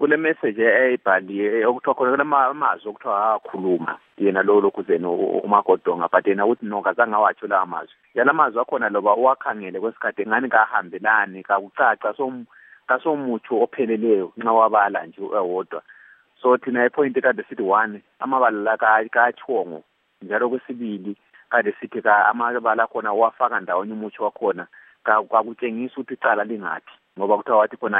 kule message eyibhaliye okuthiwa khona amazwi okuthiwa akhuluma yena lo lokhuzeni uMagodonga, but yena uthi no kazange awatsho la amazwi. Yala mazwi akhona loba uwakhangele kwesikhathi engani kahambelani kakucaca kasomuthi opheleleyo nxa wabala nje ewodwa. So thina ipoint kade sithi 1 amabala la kaChongo, njalo kwesibili kade sithi amabala khona wafaka ndawonye umuthi wakhona kwakutshengisa ukuthi icala lingaphi, ngoba kuthiwa wathi khona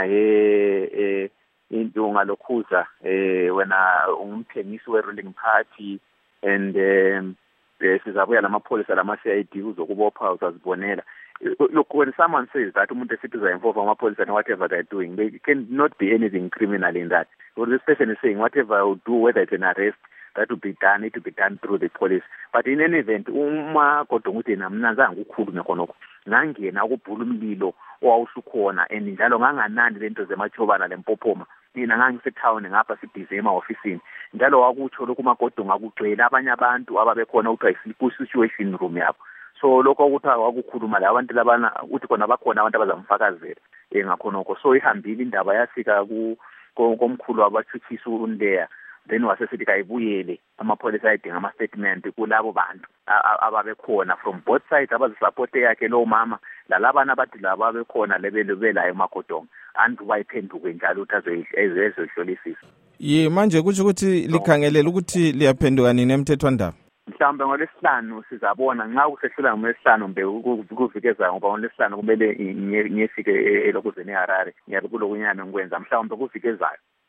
into ngalokhuza wena umthengisi we-ruling party and sizabuya lamapholisa lama-CID uzokubopha uzazibonela. Look, when someone says that umuntu esithi uza-involve amapholisa and whatever they're doing, there cannot be anything criminal in that. So this person is saying whatever I will do, whether it's an arrest, that will be done, it will be done through the police. But in any event, Umagodonga uthi mina zange ukukhulume khonokho, ngangena ukubhula umlilo owawusukhona and njalo nganganandi lento zemachobana lempophoma. Mina ngangisetown ngapha sibhizi ema-ofisini, njalo wakutsho lokhu uMagodonga akugcwele abanye abantu ababekhona ukuthi ku-situation room yabo. So lokho ukuthi wakukhuluma la abantu labana uthi khona bakhona abantu abazamfakazela ngakhonokho. So ihambile indaba yafika komkhulu wabathuthisa uNleya, then wasesithi kayibuyele amapholisa ayidinga ama-statement kulabo bantu ababekhona from both sides abazisupport yakhe lo mama lalabana abathi laba bekhona lebelayo uMagodonga andu bayiphenduke njalo ukuthi ezohlolisisa. Manje kuthi ukuthi likhangelela ukuthi liyaphenduka nini emthethwandaba? Mhlawumbe ngoLwesihlanu sizabona nxa kusehlula ngoLwesihlanu mbe kuvikeza, ngoba ngoLwesihlanu kumele ngiyefike eLokuzeni eHarare ngiyabe kulokunyana ngikwenza mhlawumbe kuvikezayo.